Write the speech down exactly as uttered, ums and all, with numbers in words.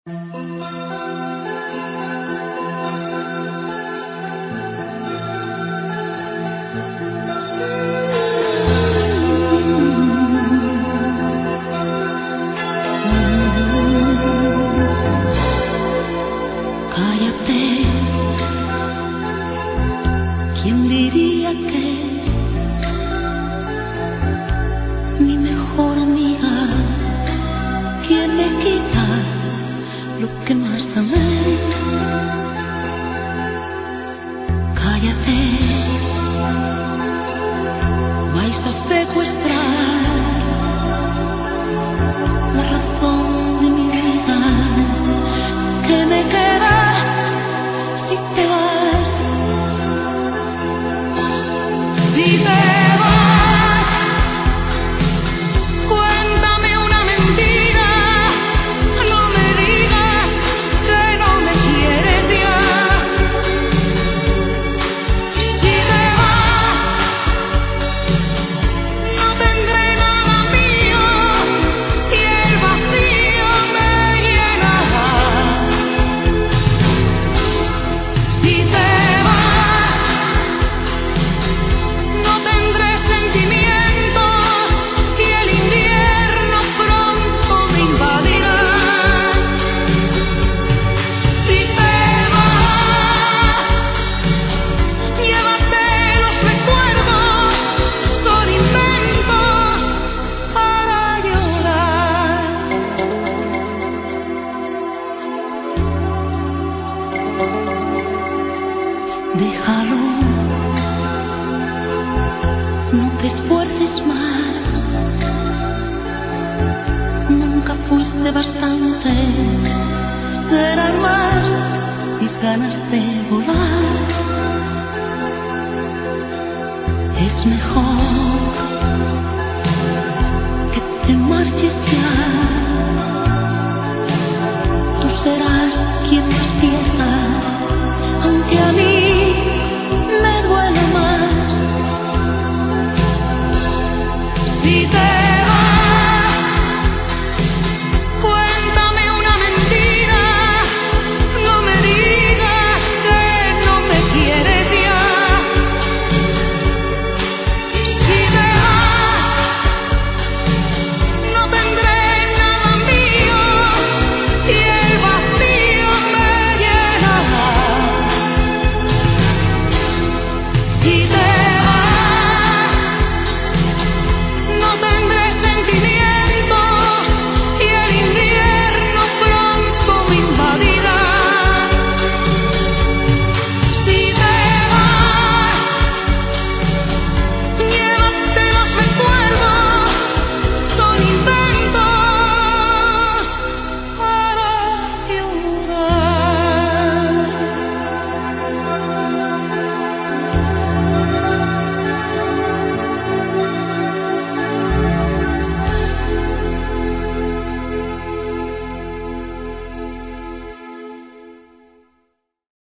Cállate, ¿quién diría que es mi mejor amiga? ¿Quién me quita lo que más amé? Cállate, vais a secuestrar la razón de mi vida. ¿Qué me queda si te vas? Si te vas, cuéntame una mentira, no me digas que no me quieres ya. Si te vas, no tendré nada mío y el vacío me llenará. Si te déjalo, no te esfuerces más, nunca fuiste bastante, eran más mis ganas de